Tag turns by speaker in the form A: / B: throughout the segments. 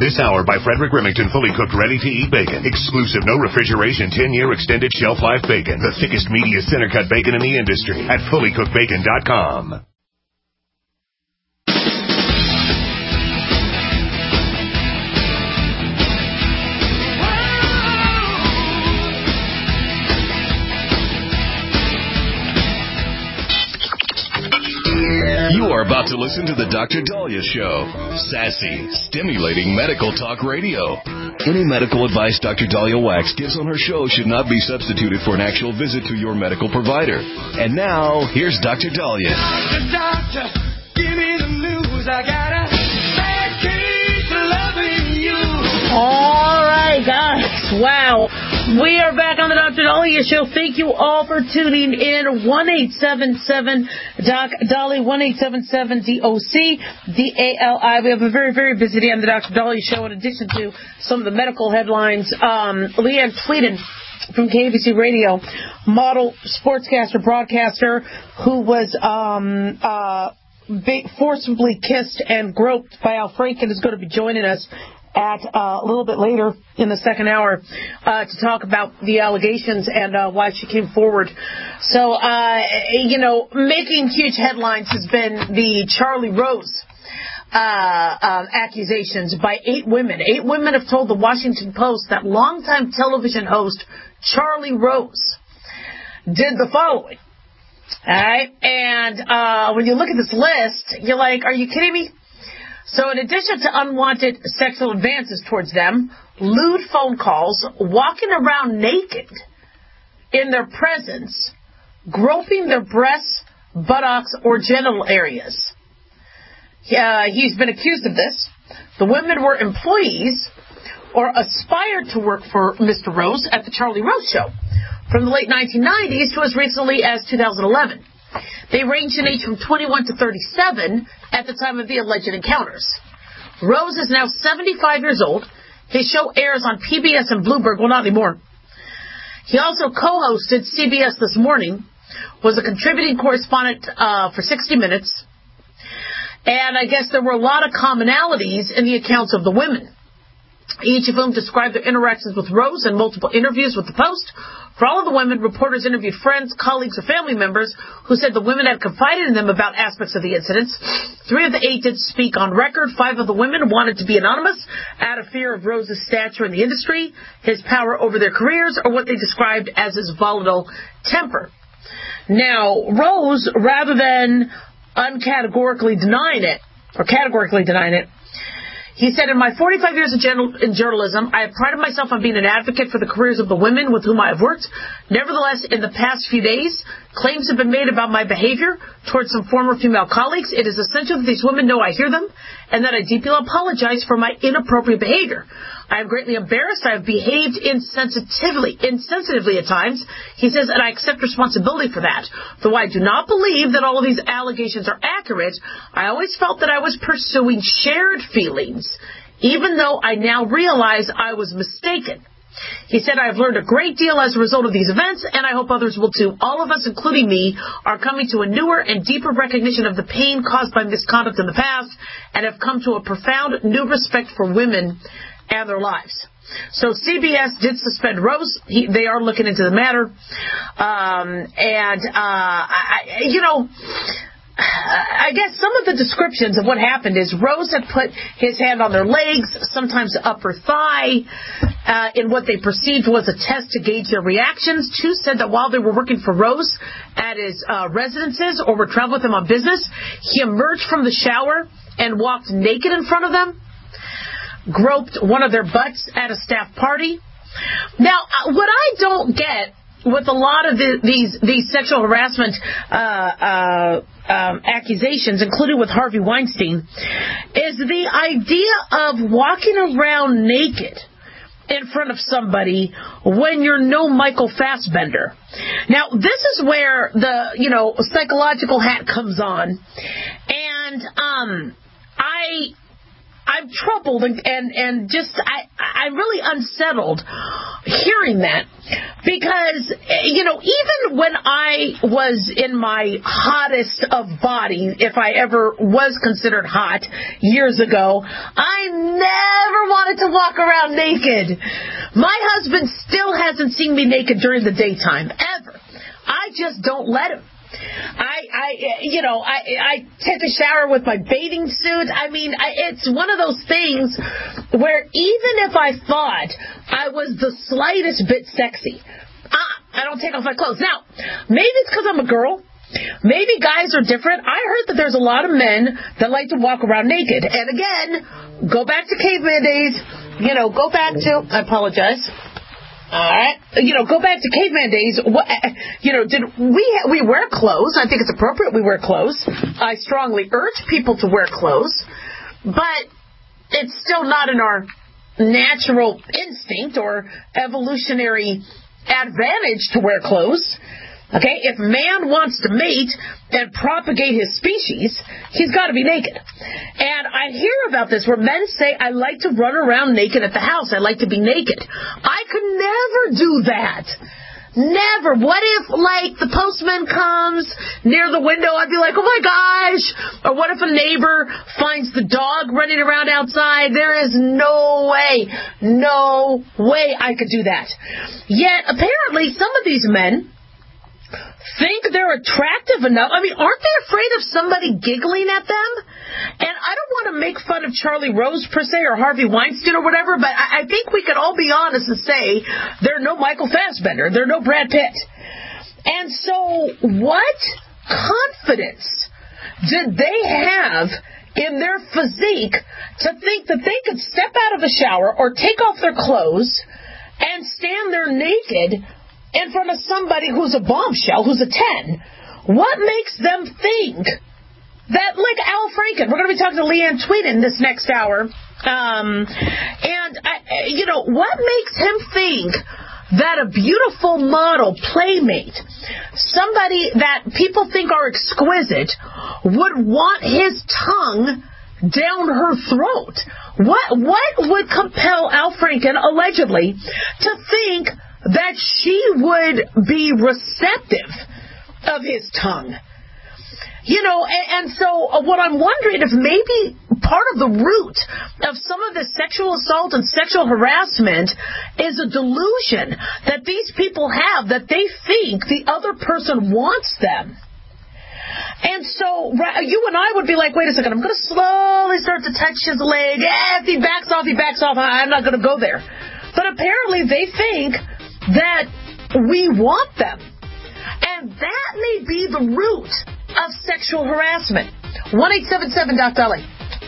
A: This hour by Frederick Remington, fully cooked, ready-to-eat bacon. Exclusive, no refrigeration, 10-year extended shelf life bacon. The thickest, meatiest center-cut bacon in the industry at fullycookedbacon.com.
B: You are about to listen to the Dr. Daliah Show. Sassy, stimulating medical talk radio. Any medical advice Dr. Daliah Wax gives on her show should not be substituted for an actual visit to your medical provider. And now, here's Dr. Daliah.
C: Doctor, give me the news. I got a bad case of loving you.
D: All right, guys. Wow. We are back on the Dr. Daliah Show. Thank you all for tuning in. 1-877-DOC-DALI, 1-877-DOC-DALI. We have a very, very busy day on the Dr. Daliah Show. In addition to some of the medical headlines, Leanne Tweeden from KBC Radio, model, sportscaster, broadcaster, who was forcibly kissed and groped by Al Franken, is going to be joining us at a little bit later in the second hour to talk about the allegations and why she came forward. So, making huge headlines has been the Charlie Rose accusations by 8 women. 8 women have told the Washington Post that longtime television host Charlie Rose did the following. All right? And when you look at this list, you're like, are you kidding me? So in addition to unwanted sexual advances towards them, lewd phone calls, walking around naked in their presence, groping their breasts, buttocks, or genital areas. He's been accused of this. The women were employees or aspired to work for Mr. Rose at the Charlie Rose Show from the late 1990s to as recently as 2011. They ranged in age from 21 to 37 at the time of the alleged encounters. Rose is now 75 years old. His show airs on PBS and Bloomberg. Well, not anymore. He also co-hosted CBS This Morning, was a contributing correspondent for 60 Minutes, and I guess there were a lot of commonalities in the accounts of the women, each of whom described their interactions with Rose in multiple interviews with the Post. For all of the women, reporters interviewed friends, colleagues, or family members who said the women had confided in them about aspects of the incidents. 3 of the 8 did speak on record. 5 of the women wanted to be anonymous out of fear of Rose's stature in the industry, his power over their careers, or what they described as his volatile temper. Now, Rose, rather than categorically denying it, he said, in my 45 years in journalism, I have prided myself on being an advocate for the careers of the women with whom I have worked. Nevertheless, in the past few days, claims have been made about my behavior towards some former female colleagues. It is essential that these women know I hear them and that I deeply apologize for my inappropriate behavior. I am greatly embarrassed. I have behaved insensitively at times, he says, and I accept responsibility for that. Though I do not believe that all of these allegations are accurate, I always felt that I was pursuing shared feelings, even though I now realize I was mistaken. He said, I have learned a great deal as a result of these events, and I hope others will too. All of us, including me, are coming to a newer and deeper recognition of the pain caused by misconduct in the past and have come to a profound new respect for women and their lives. So CBS did suspend Rose. They are looking into the matter. I guess some of the descriptions of what happened is Rose had put his hand on their legs, sometimes the upper thigh, in what they perceived was a test to gauge their reactions. 2 said that while they were working for Rose at his residences or were traveling with him on business, he emerged from the shower and walked naked in front of them, groped one of their butts at a staff party. Now, what I don't get with a lot of these sexual harassment accusations, including with Harvey Weinstein, is the idea of walking around naked in front of somebody when you're no Michael Fassbender. Now, this is where the, psychological hat comes on. And I'm troubled and just I'm really unsettled hearing that, because even when I was in my hottest of body, if I ever was considered hot years ago, I never to walk around naked. My husband still hasn't seen me naked during the daytime, ever. I just don't let him. I take a shower with my bathing suit. I mean, it's one of those things where even if I thought I was the slightest bit sexy, I don't take off my clothes. Now, maybe it's because I'm a girl. Maybe guys are different. I heard that there's a lot of men that like to walk around naked. And again, go back to caveman days. I apologize. All right. Go back to caveman days. Did we wear clothes? I think it's appropriate we wear clothes. I strongly urge people to wear clothes. But it's still not in our natural instinct or evolutionary advantage to wear clothes. Okay, if man wants to mate and propagate his species, he's got to be naked. And I hear about this where men say, I like to run around naked at the house. I like to be naked. I could never do that. Never. What if, the postman comes near the window? I'd be like, oh my gosh. Or what if a neighbor finds the dog running around outside? There is no way I could do that. Yet, apparently, some of these men think they're attractive enough. I mean, aren't they afraid of somebody giggling at them? And I don't want to make fun of Charlie Rose per se or Harvey Weinstein or whatever, but I think we could all be honest and say they're no Michael Fassbender, they're no Brad Pitt. And so what confidence did they have in their physique to think that they could step out of the shower or take off their clothes and stand there naked in front of somebody who's a bombshell, who's a 10? What makes them think that, like Al Franken, we're going to be talking to Leanne Tweeden this next hour, what makes him think that a beautiful model, playmate, somebody that people think are exquisite, would want his tongue down her throat? What would compel Al Franken, allegedly, to think that she would be receptive of his tongue? And so what I'm wondering if maybe part of the root of some of the sexual assault and sexual harassment is a delusion that these people have, that they think the other person wants them. And so you and I would be like, wait a second, I'm going to slowly start to touch his leg. If he backs off, he backs off. I'm not going to go there. But apparently they think that we want them. And that may be the root of sexual harassment. 1-877-DOC-DOLLY.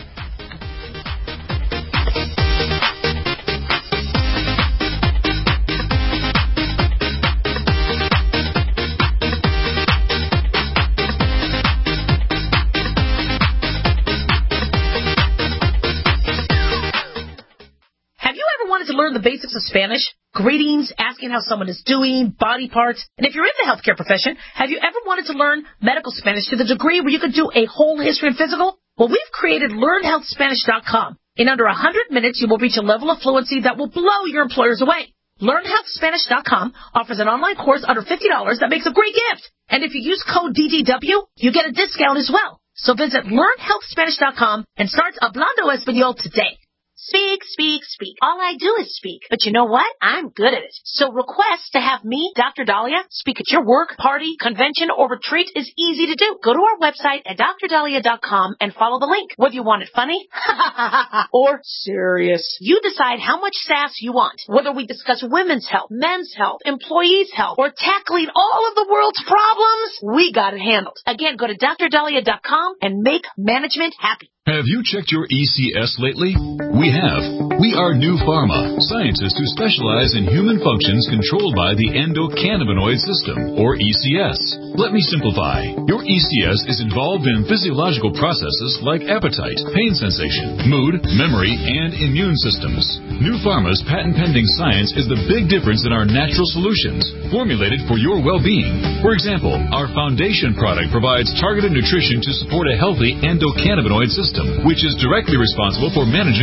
D: To learn the basics of Spanish, greetings, asking how someone is doing, body parts, and if you're in the healthcare profession, have you ever wanted to learn medical Spanish to the degree where you could do a whole history and physical? Well, we've created LearnHealthSpanish.com. In under 100 minutes, you will reach a level of fluency that will blow your employers away. LearnHealthSpanish.com offers an online course under $50 that makes a great gift. And if you use code DGW, you get a discount as well. So visit LearnHealthSpanish.com and start Hablando Español today.
E: Speak, speak, speak. All I do is speak. But you know what? I'm good at it. So request to have me, Dr. Dahlia, speak at your work, party, convention, or retreat is easy to do. Go to our website at drdahlia.com and follow the link. Whether you want it funny or serious, you decide how much sass you want. Whether we discuss women's health, men's health, employees' health, or tackling all of the world's problems, we got it handled. Again, go to drdahlia.com and make management happy.
F: Have you checked your ECS lately? We have. We are New Pharma, scientists who specialize in human functions controlled by the endocannabinoid system, or ECS. Let me simplify. Your ECS is involved in physiological processes like appetite, pain sensation, mood, memory, and immune systems. New Pharma's patent-pending science is the big difference in our natural solutions, formulated for your well-being. For example, our foundation product provides targeted nutrition to support a healthy endocannabinoid system, which is directly responsible for managing and controlling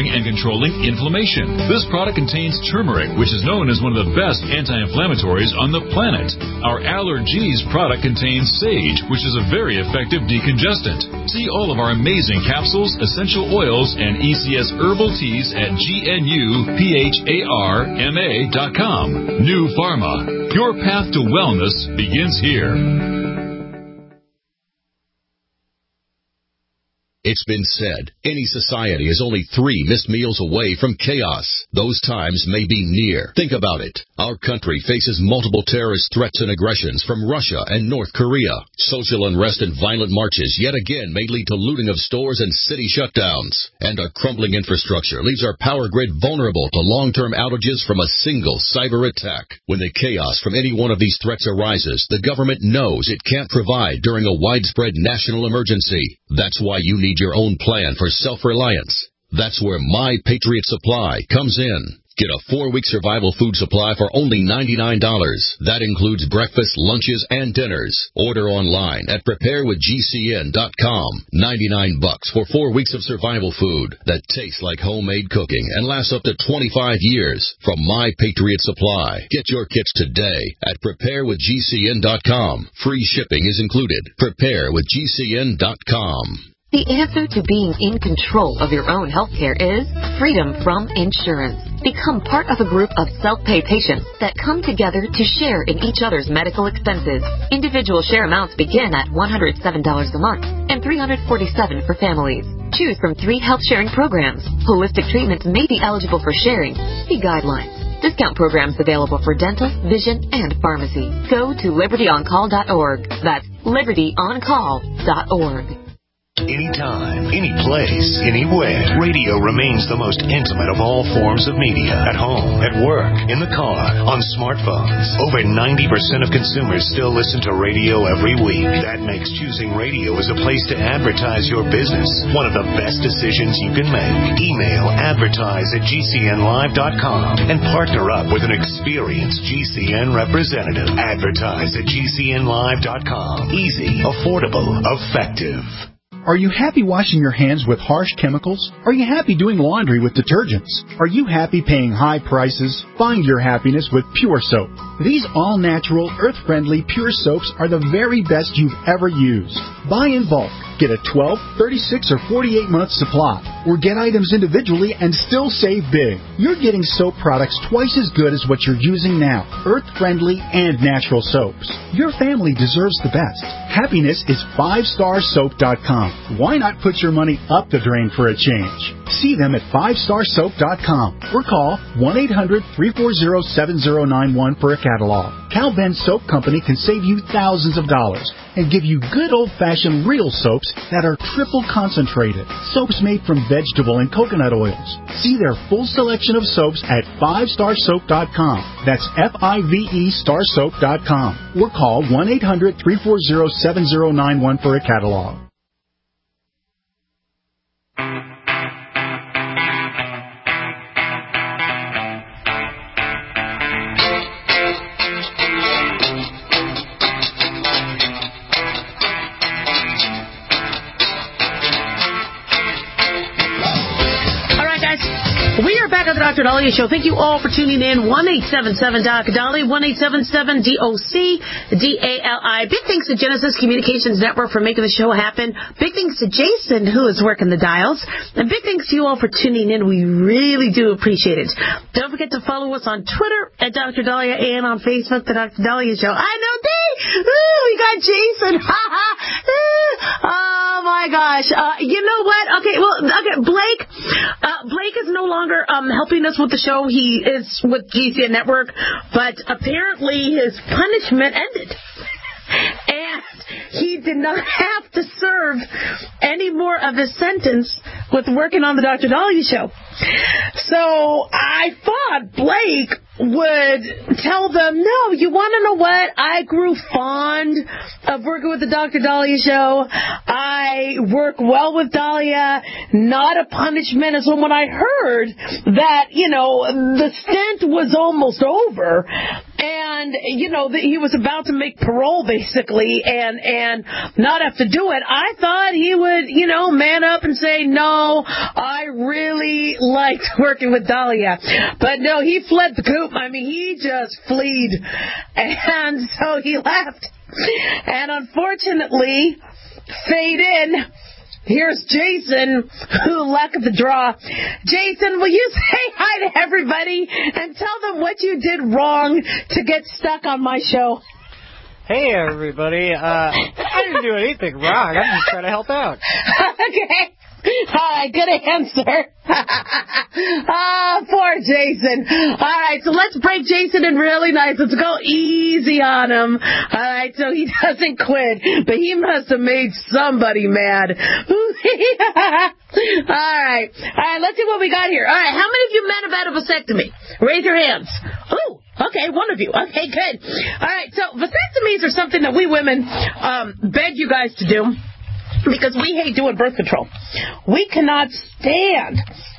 F: controlling inflammation. This product contains turmeric, which is known as one of the best anti-inflammatories on the planet. Our Allergies product contains sage, which is a very effective decongestant. See all of our amazing capsules, essential oils, and ECS herbal teas at GNUPHARMA.com. New Pharma. Your path to wellness begins here.
G: It's been said, any society is only 3 missed meals away from chaos. Those times may be near. Think about it. Our country faces multiple terrorist threats and aggressions from Russia and North Korea. Social unrest and violent marches yet again may lead to looting of stores and city shutdowns. And our crumbling infrastructure leaves our power grid vulnerable to long-term outages from a single cyber attack. When the chaos from any one of these threats arises, the government knows it can't provide during a widespread national emergency. That's why you need your own plan for self-reliance. That's where My Patriot Supply comes in. Get a 4-week survival food supply for only $99. That includes breakfast, lunches, and dinners. Order online at preparewithgcn.com. $99 for 4 weeks of survival food that tastes like homemade cooking and lasts up to 25 years from My Patriot Supply. Get your kits today at preparewithgcn.com. Free shipping is included. Preparewithgcn.com.
H: The answer to being in control of your own healthcare is freedom from insurance. Become part of a group of self-pay patients that come together to share in each other's medical expenses. Individual share amounts begin at $107 a month and $347 for families. Choose from 3 health sharing programs. Holistic treatments may be eligible for sharing. See guidelines. Discount programs available for dental, vision, and pharmacy. Go to libertyoncall.org. That's libertyoncall.org.
A: Anytime, any place, anywhere. Radio remains the most intimate of all forms of media. At home, at work, in the car, on smartphones. Over 90% of consumers still listen to radio every week. That makes choosing radio as a place to advertise your business one of the best decisions you can make. Email advertise@gcnlive.com and partner up with an experienced GCN representative. Advertise@gcnlive.com. Easy, affordable, effective.
I: Are you happy washing your hands with harsh chemicals? Are you happy doing laundry with detergents? Are you happy paying high prices? Find your happiness with Pure Soap. These all-natural, earth-friendly Pure Soaps are the very best you've ever used. Buy in bulk. Get a 12, 36, or 48-month supply. Or get items individually and still save big. You're getting soap products twice as good as what you're using now. Earth-friendly and natural soaps. Your family deserves the best. Happiness is 5starsoap.com. Why not put your money up the drain for a change? See them at 5starsoap.com or call 1-800-340-7091 for a catalog. Cal Ben Soap Company can save you thousands of dollars and give you good old-fashioned real soaps that are triple concentrated. Soaps made from vegetable and coconut oils. See their full selection of soaps at 5starsoap.com. That's F-I-V-E starsoap.com. Or call 1-800-340-7091 for a catalog.
D: Dr. Dahlia Show. Thank you all for tuning in. 1-877-DOC-DALI, 1-877-DOC-DALI. Big thanks to Genesis Communications Network for making the show happen. Big thanks to Jason, who is working the dials. And big thanks to you all for tuning in. We really do appreciate it. Don't forget to follow us on Twitter at Dr. Dahlia and on Facebook, The Dr. Dahlia Show. I know, we got Jason. Oh, my gosh. You know what? Okay, Blake is no longer helping us with the show. He is with GCN Network, but apparently his punishment ended. And he did not have to serve any more of his sentence with working on the Dr. Dahlia Show. So I thought Blake would tell them, no, you want to know what? I grew fond of working with the Dr. Dahlia Show. I work well with Dahlia, not a punishment. And so when I heard that, the stint was almost over, and he was about to make parole basically, and not have to do it. I thought he would, man up and say, no, I really liked working with Dahlia. But no, he fled the coop. I mean, he just fled. And so he left. And unfortunately, fade in, here's Jason, who luck of the draw. Jason, will you say hi to everybody and tell them what you did wrong to get stuck on my show?
J: Hey, everybody. I didn't do anything wrong. I'm just trying to help out.
D: Okay. All right, good answer. Poor Jason. All right, so let's break Jason in really nice. Let's go easy on him. All right, so he doesn't quit, but he must have made somebody mad. All right, let's see what we got here. All right, how many of you men have had a vasectomy? Raise your hands. Ooh. Okay, one of you. Okay, good. All right, so vasectomies are something that we women beg you guys to do, because we hate doing birth control. We cannot stand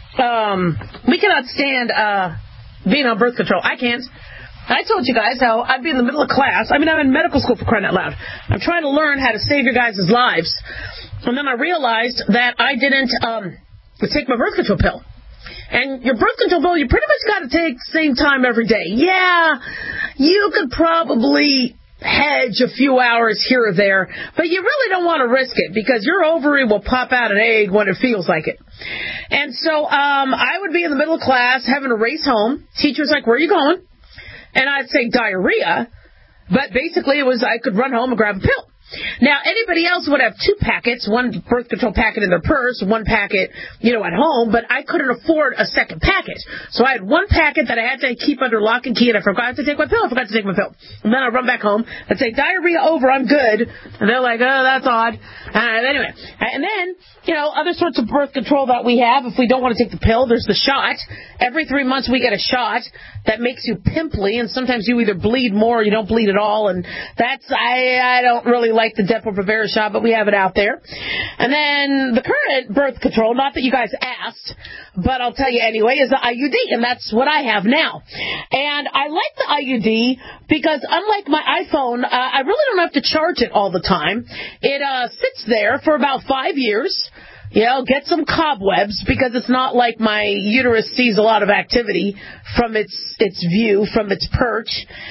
D: being on birth control. I can't. I told you guys how I'd be in the middle of class. I mean, I'm in medical school, for crying out loud. I'm trying to learn how to save your guys' lives. And then I realized that I didn't take my birth control pill. And your birth control pill, you pretty much got to take the same time every day. Yeah, you could probably hedge a few hours here or there, but you really don't want to risk it, because your ovary will pop out an egg when it feels like it. And so I would be in the middle of class having to race home. Teacher's like, where are you going? And I'd say diarrhea, but basically it was I could run home and grab a pill. Now, anybody else would have 2 packets, one birth control packet in their purse, one packet, at home, but I couldn't afford a second packet. So I had one packet that I had to keep under lock and key, and I forgot to take my pill. And then I'd run back home and say, diarrhea over, I'm good. And they're like, oh, that's odd. Anyway, and then, other sorts of birth control that we have, if we don't want to take the pill, there's the shot. Every 3 months we get a shot that makes you pimply, and sometimes you either bleed more or you don't bleed at all, and that's, I don't really like the Depo-Provera shot, but we have it out there. And then the current birth control, not that you guys asked, but I'll tell you anyway, is the IUD, and that's what I have now. And I like the IUD because unlike my iPhone, I really don't have to charge it all the time. It sits there for about 5 years. Get some cobwebs, because it's not like my uterus sees a lot of activity from its view, from its perch.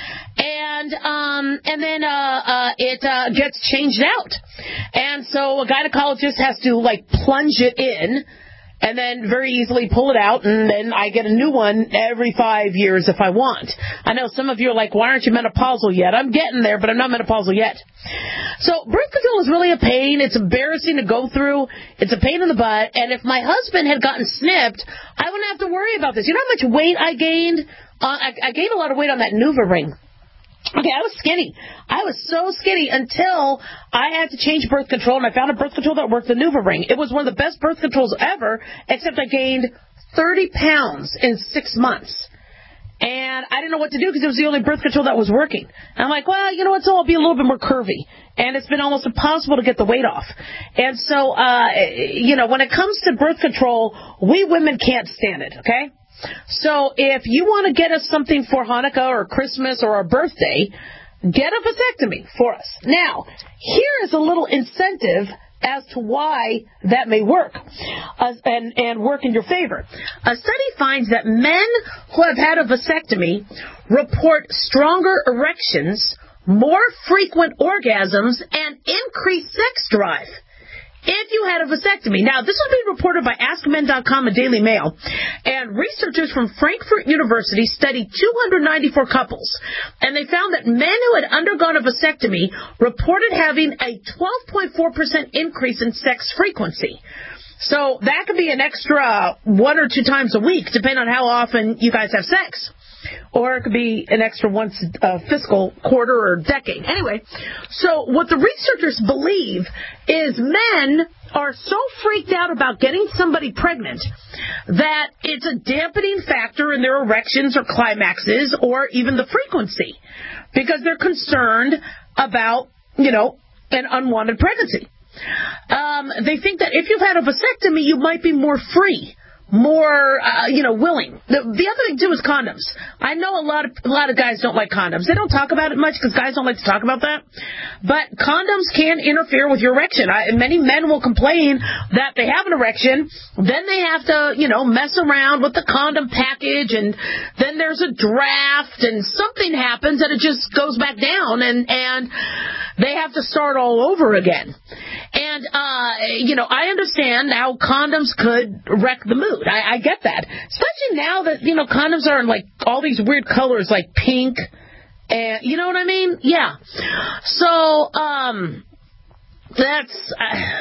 D: And then it gets changed out. And so a gynecologist has to plunge it in and then very easily pull it out, and then I get a new one every 5 years if I want. I know some of you are like, why aren't you menopausal yet? I'm getting there, but I'm not menopausal yet. So birth control is really a pain. It's embarrassing to go through. It's a pain in the butt. And if my husband had gotten snipped, I wouldn't have to worry about this. You know how much weight I gained? I gained a lot of weight on that NuvaRing. Okay, I was skinny. I was so skinny until I had to change birth control, and I found a birth control that worked, the NuvaRing. It was one of the best birth controls ever, except I gained 30 pounds in 6 months. And I didn't know what to do because it was the only birth control that was working. And I'm like, well, you know what, so I'll be a little bit more curvy. And it's been almost impossible to get the weight off. And so, when it comes to birth control, we women can't stand it, okay? So if you want to get us something for Hanukkah or Christmas or our birthday, get a vasectomy for us. Now, here is a little incentive as to why that may work and work in your favor. A study finds that men who have had a vasectomy report stronger erections, more frequent orgasms, and increased sex drive if you had a vasectomy. Now, this was being reported by AskMen.com and Daily Mail, and researchers from Frankfurt University studied 294 couples, and they found that men who had undergone a vasectomy reported having a 12.4% increase in sex frequency. So that could be an extra 1 or 2 times a week, depending on how often you guys have sex. Or it could be an extra once a fiscal quarter or decade. Anyway, so what the researchers believe is men are so freaked out about getting somebody pregnant that it's a dampening factor in their erections or climaxes or even the frequency, because they're concerned about, an unwanted pregnancy. They think that if you've had a vasectomy, you might be more free, more, willing. The other thing, too, is condoms. I know a lot of guys don't like condoms. They don't talk about it much because guys don't like to talk about that. But condoms can interfere with your erection. Many men will complain that they have an erection. Then they have to, mess around with the condom package. And then there's a draft and something happens and it just goes back down. And they have to start all over again. And, I understand how condoms could wreck the mood. I get that. Especially now that, condoms are in, like, all these weird colors, like pink. And, you know what I mean? Yeah. So, that's,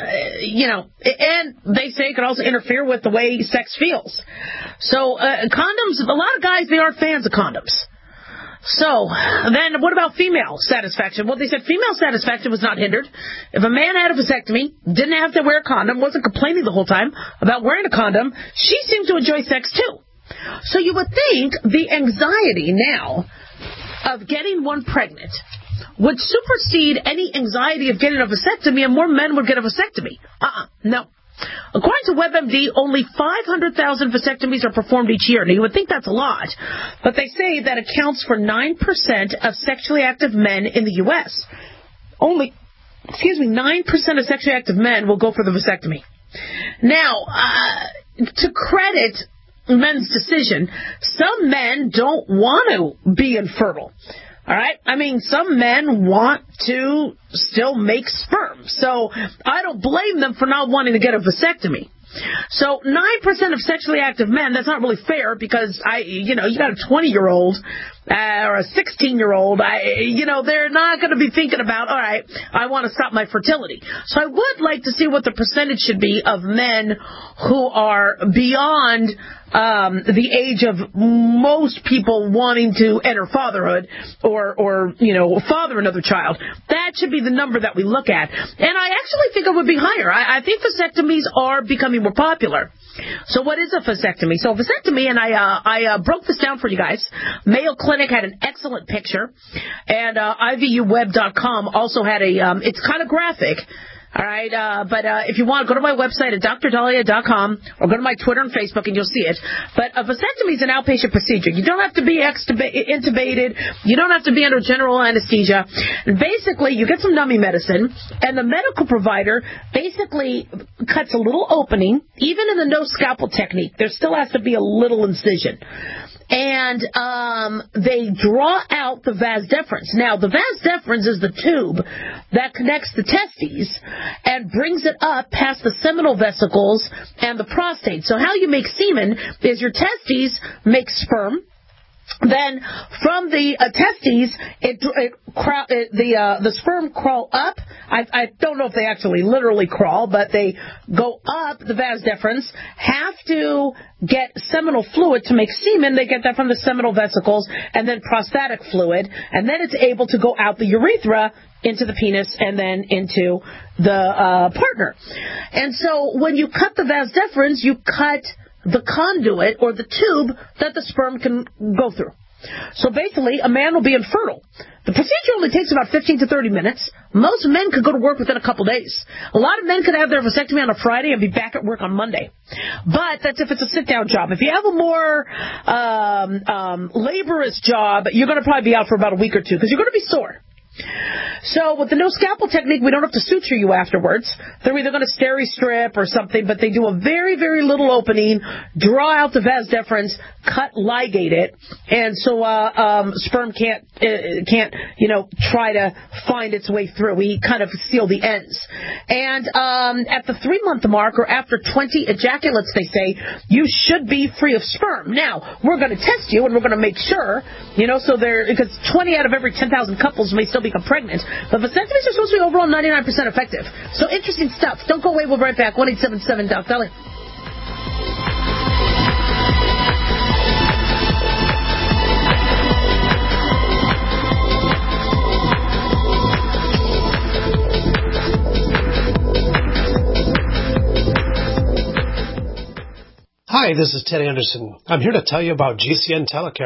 D: and they say it could also interfere with the way sex feels. So, condoms, a lot of guys, they aren't fans of condoms. So, then what about female satisfaction? Well, they said female satisfaction was not hindered. If a man had a vasectomy, didn't have to wear a condom, wasn't complaining the whole time about wearing a condom, she seemed to enjoy sex too. So you would think the anxiety now of getting one pregnant would supersede any anxiety of getting a vasectomy and more men would get a vasectomy. No. According to WebMD, only 500,000 vasectomies are performed each year. Now, you would think that's a lot, but they say that accounts for 9% of sexually active men in the U.S. 9% of sexually active men will go for the vasectomy. Now, to credit men's decision, some men don't want to be infertile. All right? I mean, some men want to still make sperm. So I don't blame them for not wanting to get a vasectomy. So 9% of sexually active men, that's not really fair because, you got a 20-year-old or a 16-year-old, they're not going to be thinking about, all right, I want to stop my fertility. So I would like to see what the percentage should be of men who are beyond the age of most people wanting to enter fatherhood or father another child. That should be the number that we look at. And I actually think it would be higher. I think vasectomies are becoming more popular. So what is a vasectomy? So a vasectomy, and I broke this down for you guys. Mayo Clinic had an excellent picture, and IVUweb.com also had it's kind of graphic. All right, but if you want, go to my website at drdahlia.com or go to my Twitter and Facebook and you'll see it. But a vasectomy is an outpatient procedure. You don't have to be intubated. You don't have to be under general anesthesia. And basically, you get some numbing medicine, and the medical provider basically cuts a little opening. Even in the no scalpel technique, there still has to be a little incision. And they draw out the vas deferens. Now, the vas deferens is the tube that connects the testes and brings it up past the seminal vesicles and the prostate. So how you make semen is your testes make sperm. Then from the testes, the sperm crawl up. I don't know if they actually literally crawl, but they go up the vas deferens, have to get seminal fluid to make semen. They get that from the seminal vesicles, and then prostatic fluid, and then it's able to go out the urethra into the penis and then into the partner. And so when you cut the vas deferens, you cut the conduit or the tube that the sperm can go through. So basically, a man will be infertile. The procedure only takes about 15 to 30 minutes. Most men could go to work within a couple days. A lot of men could have their vasectomy on a Friday and be back at work on Monday. But that's if it's a sit-down job. If you have a more laborious job, you're going to probably be out for about a week or two because you're going to be sore. So with the no scalpel technique, we don't have to suture you afterwards. They're either going to steri-strip or something, but they do a very, very little opening, draw out the vas deferens, ligate it, and so sperm can't try to find its way through. We kind of seal the ends. And at the 3-month mark or after 20 ejaculates, they say, you should be free of sperm. Now, we're going to test you and we're going to make sure, because 20 out of every 10,000 couples may still become pregnant. But vasectomies are supposed to be overall 99% effective. So interesting stuff. Don't go away. We'll be right back. 1-877-DOC-DALIA.
K: Hi, this is Ted Anderson. I'm here to tell you about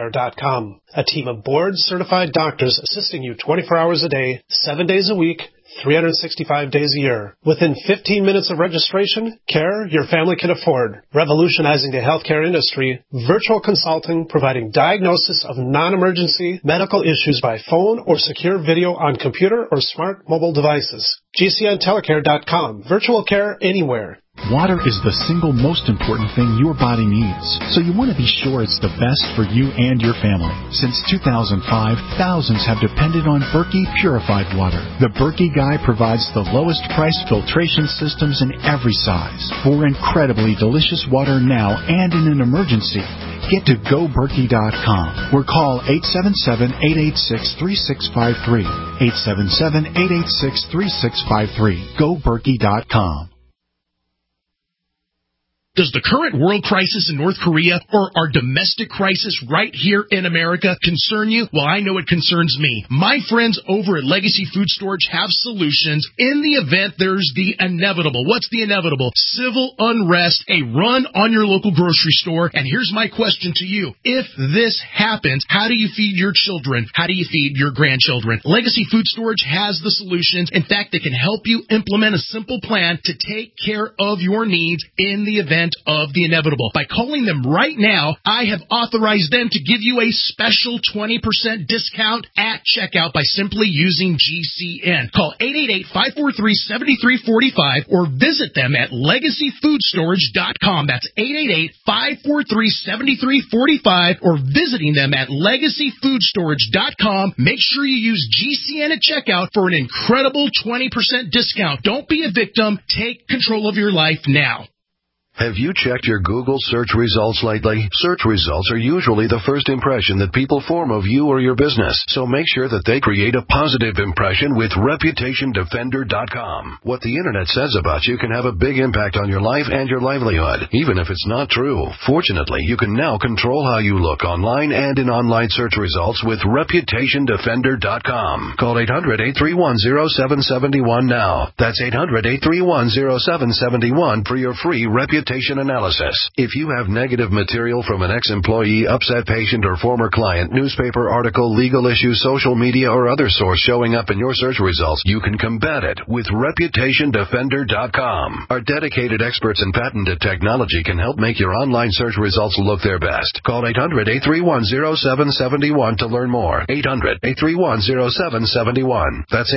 K: GCNtelecare.com, a team of board-certified doctors assisting you 24 hours a day, 7 days a week, 365 days a year. Within 15 minutes of registration, care your family can afford. Revolutionizing the healthcare industry, virtual consulting providing diagnosis of non-emergency medical issues by phone or secure video on computer or smart mobile devices. GCNtelecare.com. Virtual care anywhere.
I: Water is the single most important thing your body needs, so you want to be sure it's the best for you and your family. Since 2005, thousands have depended on Berkey purified water. The Berkey Guy provides the lowest price filtration systems in every size for incredibly delicious water now and in an emergency. Get to GoBerkey.com or call 877-886-3653. 877-886-3653. GoBerkey.com.
L: Does the current world crisis in North Korea or our domestic crisis right here in America concern you? Well, I know it concerns me. My friends over at Legacy Food Storage have solutions in the event there's the inevitable. What's the inevitable? Civil unrest, a run on your local grocery store. And here's my question to you. If this happens, how do you feed your children? How do you feed your grandchildren? Legacy Food Storage has the solutions. In fact, they can help you implement a simple plan to take care of your needs in the event of the inevitable. By calling them right now, I have authorized them to give you a special 20% discount at checkout by simply using GCN. Call 888-543-7345 or visit them at legacyfoodstorage.com. That's 888-543-7345 or visiting them at legacyfoodstorage.com. Make sure you use GCN at checkout for an incredible 20% discount. Don't be a victim. Take control of your life now.
A: Have you checked your Google search results lately? Search results are usually the first impression that people form of you or your business, so make sure that they create a positive impression with ReputationDefender.com. What the Internet says about you can have a big impact on your life and your livelihood, even if it's not true. Fortunately, you can now control how you look online and in online search results with ReputationDefender.com. Call 800-831-0771 now. That's 800-831-0771 for your free reputation analysis. If you have negative material from an ex-employee, upset patient, or former client, newspaper article, legal issue, social media, or other source showing up in your search results, you can combat it with ReputationDefender.com. Our dedicated experts in patented technology can help make your online search results look their best. Call 800-831-0771 to learn more. 800-831-0771. That's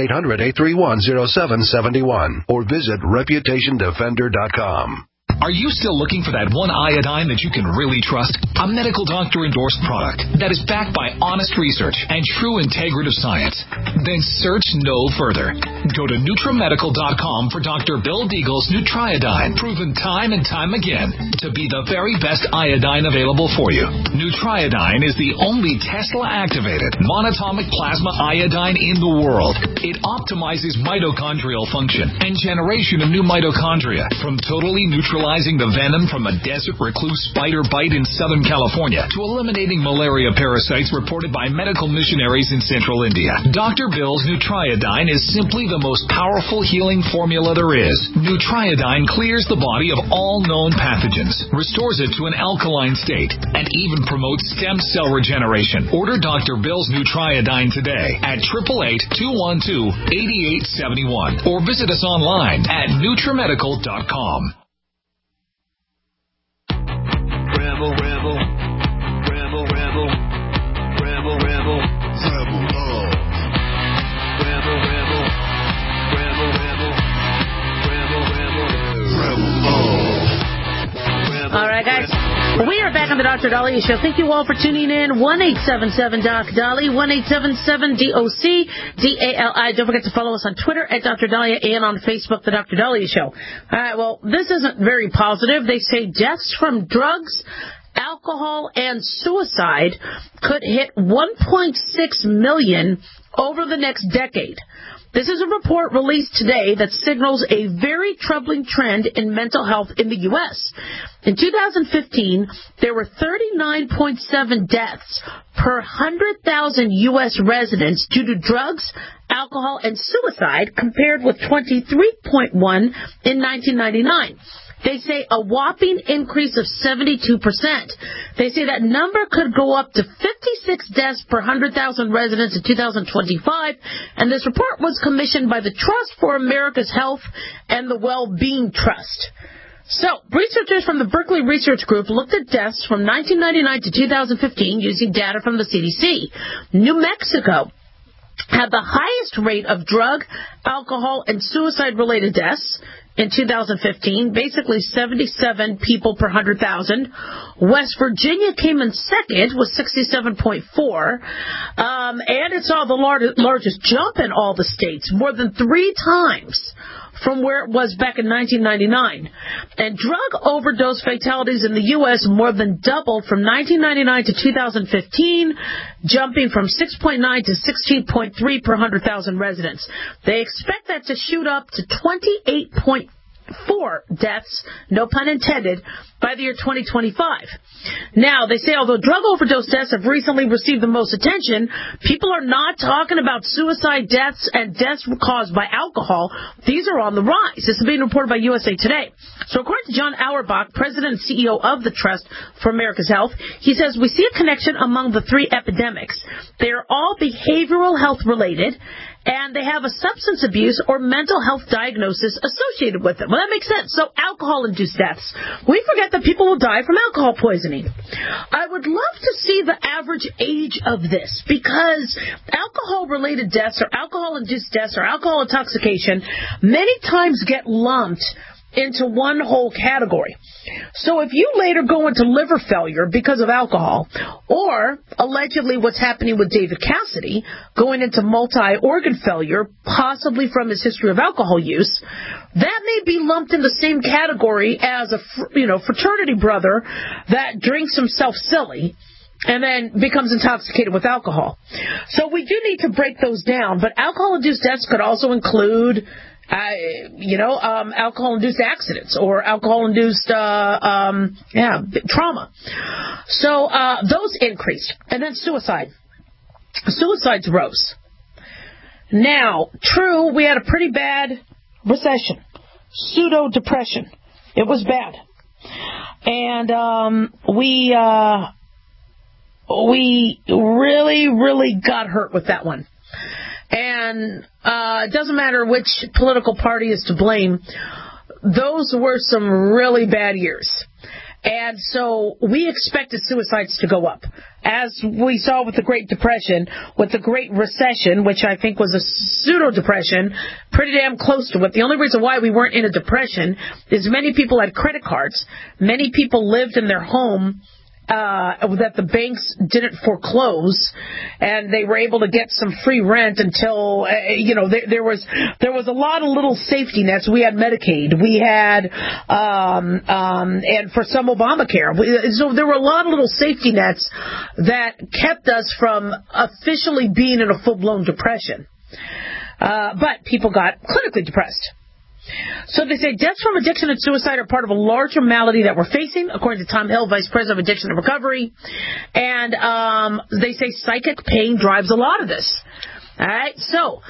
A: 800-831-0771. Or visit ReputationDefender.com.
M: Are you still looking for that one iodine that you can really trust? A medical doctor endorsed product that is backed by honest research and true integrative science? Then search no further. Go to NutriMedical.com for Dr. Bill Deagle's Nutriodine, proven time and time again to be the very best iodine available for you. Nutriodine is the only Tesla-activated monatomic plasma iodine in the world. It optimizes mitochondrial function and generation of new mitochondria from totally neutralizing the venom from a desert recluse spider bite in Southern California to eliminating malaria parasites reported by medical missionaries in Central India. Dr. Bill's Nutriodine is simply the most powerful healing formula there is. Nutriodine clears the body of all known pathogens, restores it to an alkaline state, and even promotes stem cell regeneration. Order Dr. Bill's Nutriodine today at 888-212-8871 or visit us online at NutriMedical.com.
C: Rebel, rebel, rebel, rebel, rebel, rebel, rebel, love. Rebel, rebel, rebel, rebel, rebel, rebel, rebel love.
D: All right, guys. We are back on the Dr. Dahlia Show. Thank you all for tuning in. 1-877-DOC-DALI, 1-877-DOC-DALI. Don't forget to follow us on Twitter at Dr. Dahlia and on Facebook, The Dr. Dahlia Show. All right, well, this isn't very positive. They say deaths from drugs, alcohol, and suicide could hit 1.6 million over the next decade. This is a report released today that signals a very troubling trend in mental health in the U.S. In 2015, there were 39.7 deaths per 100,000 U.S. residents due to drugs, alcohol, and suicide, compared with 23.1 in 1999. They say a whopping increase of 72%. They say that number could go up to 56 deaths per 100,000 residents in 2025, and this report was commissioned by the Trust for America's Health and the Well-Being Trust. So, researchers from the Berkeley Research Group looked at deaths from 1999 to 2015 using data from the CDC. New Mexico had the highest rate of drug, alcohol, and suicide-related deaths in 2015, basically 77 people per 100,000. West Virginia came in second with 67.4, and it saw the largest jump in all the states, more than 3 times from where it was back in 1999. And drug overdose fatalities in the U.S. more than doubled from 1999 to 2015, jumping from 6.9 to 16.3 per 100,000 residents. They expect that to shoot up to 28.4 deaths, no pun intended, by the year 2025. Now, they say although drug overdose deaths have recently received the most attention, people are not talking about suicide deaths and deaths caused by alcohol. These are on the rise. This is being reported by USA Today. So according to John Auerbach, president and CEO of the Trust for America's Health, he says, we see a connection among the 3 epidemics. They are all behavioral health related, and they have a substance abuse or mental health diagnosis associated with them. Well, that makes sense. So alcohol-induced deaths. We forget that people will die from alcohol poisoning. I would love to see the average age of this, because alcohol-related deaths or alcohol-induced deaths or alcohol intoxication many times get lumped into one whole category. So if you later go into liver failure because of alcohol, or allegedly what's happening with David Cassidy, going into multi-organ failure, possibly from his history of alcohol use, that may be lumped in the same category as a fraternity brother that drinks himself silly and then becomes intoxicated with alcohol. So we do need to break those down, but alcohol-induced deaths could also include alcohol-induced accidents or alcohol-induced trauma. So those increased. And then suicide. Suicides rose. Now, true, we had a pretty bad recession. Pseudo-depression. It was bad. And we really, really got hurt with that one. And it doesn't matter which political party is to blame. Those were some really bad years. And so we expected suicides to go up. As we saw with the Great Depression, with the Great Recession, which I think was a pseudo-depression, pretty damn close to it. The only reason why we weren't in a depression is many people had credit cards. Many people lived in their home that the banks didn't foreclose, and they were able to get some free rent until, there was a lot of little safety nets. We had Medicaid. We had, and for some Obamacare. So there were a lot of little safety nets that kept us from officially being in a full-blown depression. But people got clinically depressed. So they say deaths from addiction and suicide are part of a larger malady that we're facing, according to Tom Hill, Vice President of Addiction and Recovery. And they say psychic pain drives a lot of this. All right? So,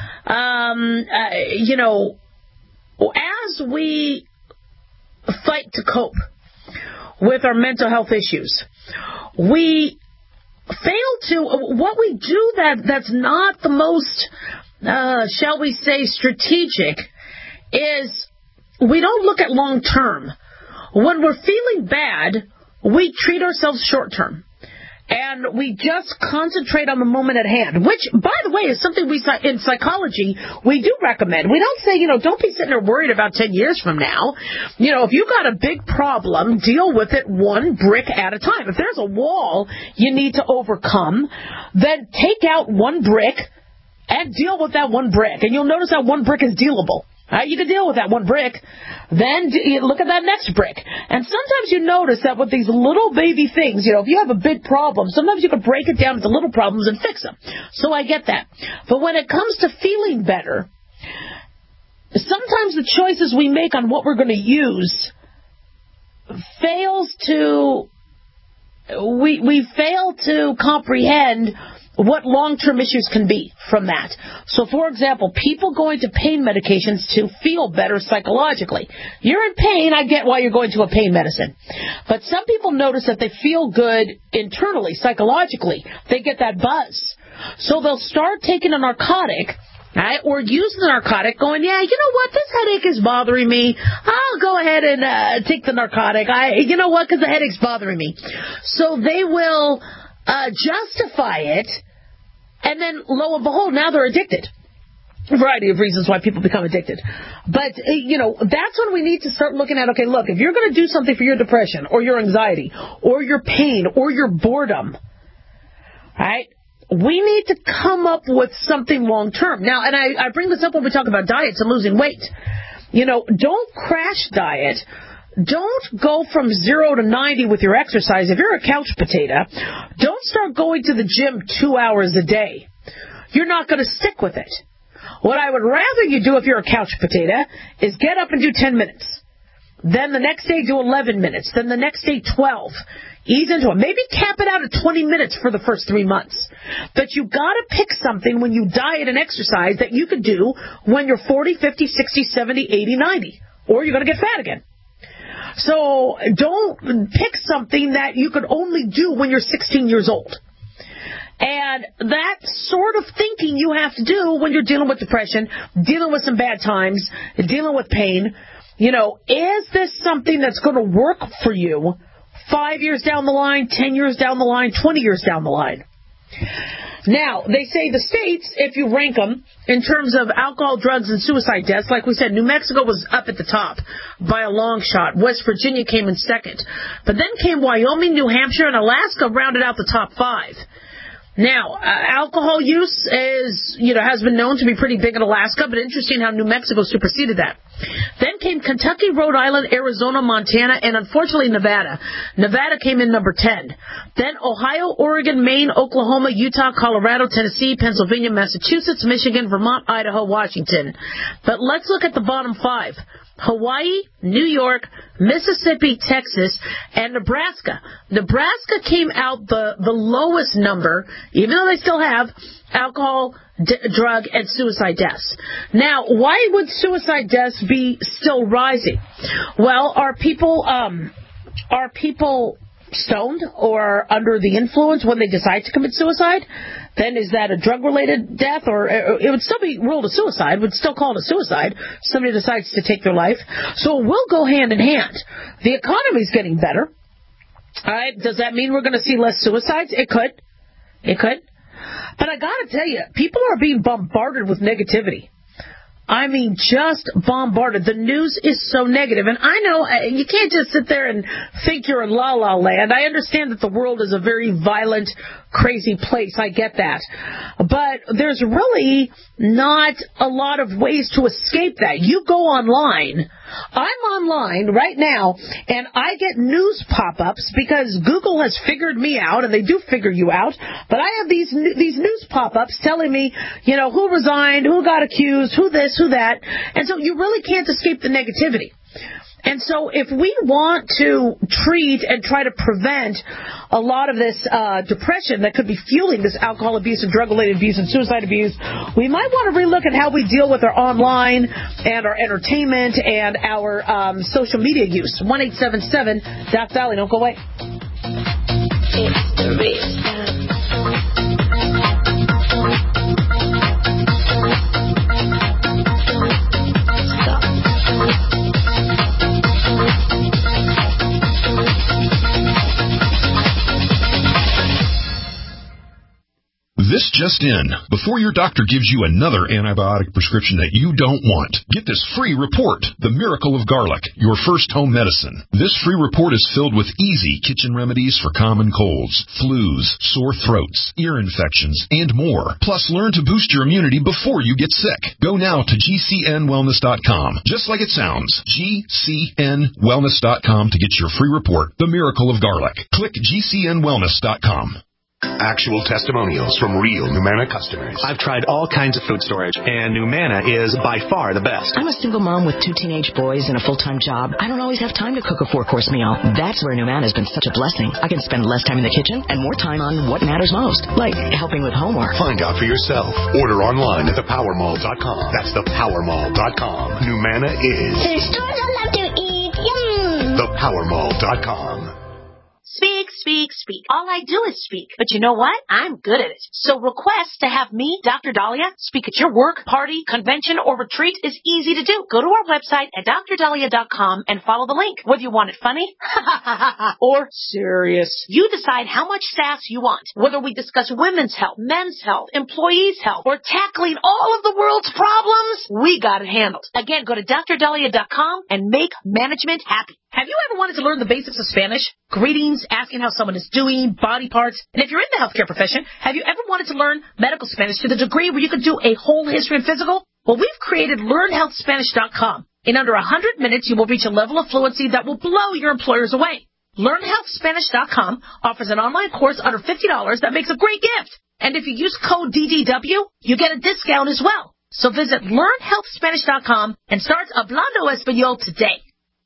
D: as we fight to cope with our mental health issues, we fail to, what we do that's not the most, shall we say, strategic, is we don't look at long term. When we're feeling bad, we treat ourselves short term. And we just concentrate on the moment at hand, which, by the way, is something in psychology we do recommend. We don't say, don't be sitting there worried about 10 years from now. If you've got a big problem, deal with it one brick at a time. If there's a wall you need to overcome, then take out one brick and deal with that one brick. And you'll notice that one brick is dealable. You can deal with that one brick. Then you look at that next brick. And sometimes you notice that with these little baby things, if you have a big problem, sometimes you can break it down into little problems and fix them. So I get that. But when it comes to feeling better, sometimes the choices we make on what we're going to use we fail to comprehend what long-term issues can be from that. So, for example, people going to pain medications to feel better psychologically. You're in pain, I get why you're going to a pain medicine. But some people notice that they feel good internally, psychologically. They get that buzz. So they'll start taking a narcotic, right, or using the narcotic, going, yeah, you know what, this headache is bothering me. I'll go ahead and take the narcotic. You know what, because the headache's bothering me. So they will justify it. And then, lo and behold, now they're addicted. A variety of reasons why people become addicted. But, that's when we need to start looking at, okay, look, if you're going to do something for your depression or your anxiety or your pain or your boredom, right, we need to come up with something long-term. Now, and I bring this up when we talk about diets and losing weight. Don't crash diet. Don't go from 0 to 90 with your exercise. If you're a couch potato, don't start going to the gym 2 hours a day. You're not going to stick with it. What I would rather you do if you're a couch potato is get up and do 10 minutes. Then the next day do 11 minutes. Then the next day 12. Ease into it. Maybe cap it out at 20 minutes for the first 3 months. But you got to pick something when you diet and exercise that you could do when you're 40, 50, 60, 70, 80, 90. Or you're going to get fat again. So don't pick something that you could only do when you're 16 years old. And that sort of thinking you have to do when you're dealing with depression, dealing with some bad times, dealing with pain. Is this something that's going to work for you 5 years down the line, 10 years down the line, 20 years down the line? Now, they say the states, if you rank them in terms of alcohol, drugs, and suicide deaths, like we said, New Mexico was up at the top by a long shot. West Virginia came in second. But then came Wyoming, New Hampshire, and Alaska rounded out the top 5. Now, alcohol use has been known to be pretty big in Alaska, but interesting how New Mexico superseded that. Then came Kentucky, Rhode Island, Arizona, Montana, and unfortunately Nevada. Nevada came in number 10. Then Ohio, Oregon, Maine, Oklahoma, Utah, Colorado, Tennessee, Pennsylvania, Massachusetts, Michigan, Vermont, Idaho, Washington. But let's look at the bottom 5. Hawaii, New York, Mississippi, Texas, and Nebraska. Nebraska came out the lowest number, even though they still have alcohol, drug, and suicide deaths. Now, why would suicide deaths be still rising? Well, are people stoned or under the influence when they decide to commit suicide? Then is that a drug-related death, or it would still be ruled a suicide, would still call it a suicide. Somebody decides to take their life. So it will go hand in hand. The economy's getting better. All right, does that mean we're going to see less suicides? It could. But I got to tell you, people are being bombarded with negativity. I mean, just bombarded. The news is so negative. And I know you can't just sit there and think you're in la-la land. I understand that the world is a very violent, crazy place. I get that. But there's really not a lot of ways to escape that. You go online. I'm online right now, and I get news pop-ups because Google has figured me out, and they do figure you out. But I have these news pop-ups telling me, who resigned, who got accused, who this, who that. And so you really can't escape the negativity. And so if we want to treat and try to prevent a lot of this depression that could be fueling this alcohol abuse and drug-related abuse and suicide abuse, we might want to relook at how we deal with our online and our entertainment and our social media use. 1-877 Doc Valley. Don't go away. It's the real
F: This just in. Before your doctor gives you another antibiotic prescription that you don't want, get this free report, The Miracle of Garlic, your first home medicine. This free report is filled with easy kitchen remedies for common colds, flus, sore throats, ear infections, and more. Plus, learn to boost your immunity before you get sick. Go now to GCNwellness.com, just like it sounds, GCNwellness.com to get your free report, The Miracle of Garlic. Click GCNwellness.com.
A: Actual testimonials from real Numanna customers.
N: I've tried all kinds of food storage, and Numanna is by far the best.
O: I'm a single mom with 2 teenage boys and a full-time job. I don't always have time to cook a 4-course meal. That's where Numanna has been such a blessing. I can spend less time in the kitchen and more time on what matters most, like helping with homework.
A: Find out for yourself. Order online at thepowermall.com. That's thepowermall.com. Numanna is...
P: There's stores I love to eat. Yum!
A: Thepowermall.com.
E: Speak, speak, speak. All I do is speak. But you know what? I'm good at it. So request to have me, Dr. Dahlia, speak at your work, party, convention, or retreat is easy to do. Go to our website at drdahlia.com and follow the link. Whether you want it funny or serious, you decide how much sass you want. Whether we discuss women's health, men's health, employees' health, or tackling all of the world's problems, we got it handled. Again, go to drdahlia.com and make management happy. Have you ever wanted to learn the basics of Spanish? Greetings, asking how someone is doing, body parts. And if you're in the healthcare profession, have you ever wanted to learn medical Spanish to the degree where you could do a whole history and physical? Well, we've created LearnHealthSpanish.com. In under 100 minutes, you will reach a level of fluency that will blow your employers away. LearnHealthSpanish.com offers an online course under $50 that makes a great gift. And if you use code DDW, you get a discount as well. So visit LearnHealthSpanish.com and start Hablando Español today.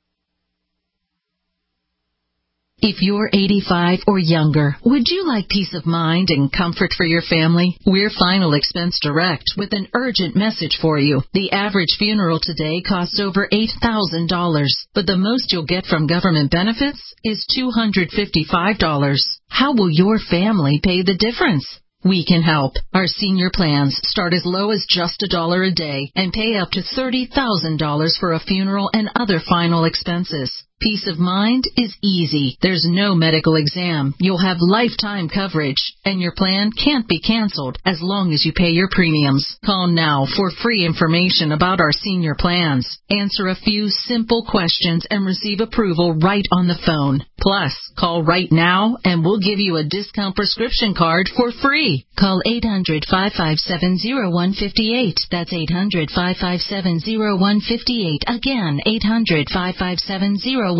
Q: If you're 85 or younger, would you like peace of mind and comfort for your family? We're Final Expense Direct with an urgent message for you. The average funeral today costs over $8,000, but the most you'll get from government benefits is $255. How will your family pay the difference? We can help. Our senior plans start as low as just $1 a day and pay up to $30,000 for a funeral and other final expenses. Peace of mind is easy. There's no medical exam. You'll have lifetime coverage, and your plan can't be canceled as long as you pay your premiums. Call now for free information about our senior plans. Answer a few simple questions and receive approval right on the phone. Plus, call right now and we'll give you a discount prescription card for free. Call 800-557-0158. That's 800-557-0158. Again, 800-557-0158.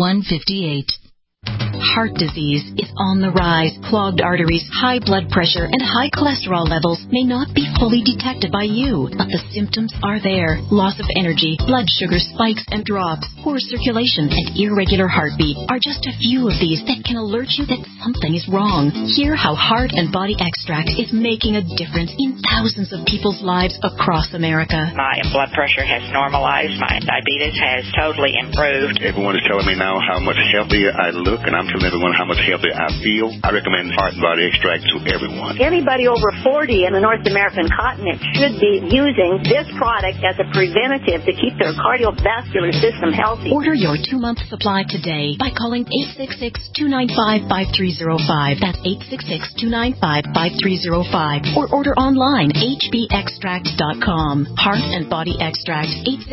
H: Heart disease is on the rise. Clogged arteries, high blood pressure, and high cholesterol levels may not be fully detected by you, but the symptoms are there. Loss of energy, blood sugar spikes and drops, poor circulation, and irregular heartbeat are just a few of these that can alert you that something is wrong. Hear how Heart and Body Extract is making a difference in thousands of people's lives across America.
R: My blood pressure has normalized. My diabetes has totally improved.
S: Everyone is telling me now how much healthier I look, and I'm telling everyone how much healthier I feel. I recommend Heart and Body Extract to everyone.
T: Anybody over 40 in the North American continent should be using this product as a preventative to keep their cardiovascular system healthy.
H: Order your 2-month supply today by calling 866-295-5305. That's 866-295-5305. Or order online, hbextract.com. Heart and Body Extract,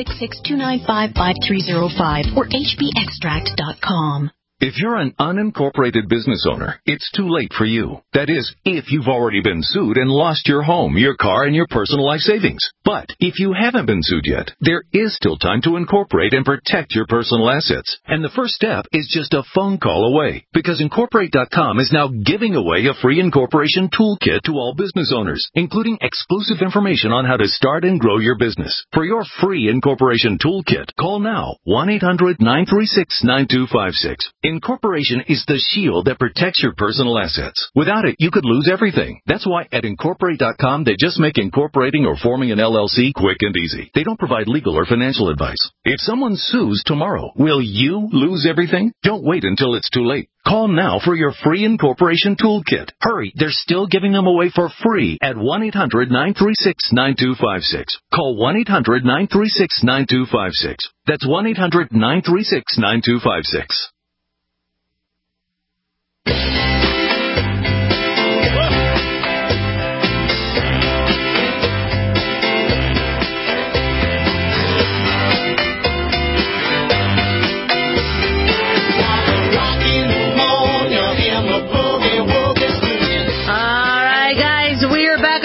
H: 866-295-5305 or hbextract.com.
U: If you're an unincorporated business owner, it's too late for you. That is, if you've already been sued and lost your home, your car, and your personal life savings. But if you haven't been sued yet, there is still time to incorporate and protect your personal assets. And the first step is just a phone call away, because Incorporate.com is now giving away a free incorporation toolkit to all business owners, including exclusive information on how to start and grow your business. For your free incorporation toolkit, call now, 1-800-936-9256. Incorporation is the shield that protects your personal assets. Without it, you could lose everything. That's why at Incorporate.com, they just make incorporating or forming an LLC quick and easy. They don't provide legal or financial advice. If someone sues tomorrow, will you lose everything? Don't wait until it's too late. Call now for your free incorporation toolkit. Hurry, they're still giving them away for free at 1-800-936-9256. Call 1-800-936-9256. That's 1-800-936-9256.